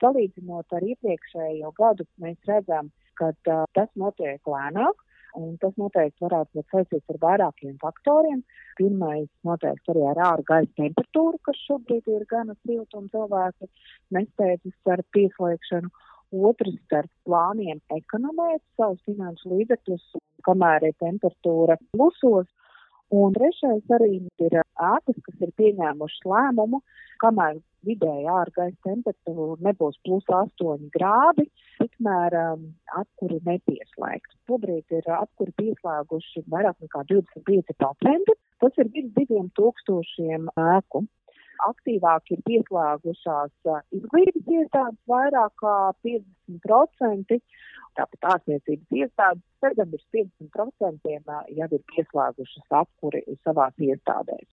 Salīdzinot ar iepriekšējo gadu, mēs redzam, ka tas notiek lēnāk, un tas noteikti varētu būt saistīts ar vairākiem faktoriem. Pirmais noteikti arī ar ārā gaisa temperatūru, kas šobrīd ir gana silta un cilvēki nesteidzas ar pieslēgšanu. Otrs ar plāniem ekonomēt savus finanšu līdzekļus, kamēr ir temperatūra plusos. Un trešais arī ir ēkas, kas ir pieņēmušas lēmumu, kamēr vidēji ārgaisa temperatūra nebūs plus 8 grādi, tikmēr apkuri nepieslēgts. Šobrīd ir apkuri pieslēguši vairāk nekā 25%, tas ir virs 2000 ēku. Aktīvāk ir pieslēgušās izglītības iestādes vairāk kā 50%, tāpat ārstniecības iestādes, tad gan ir 50% jau ir pieslēgušas apkuri savās iestādēs.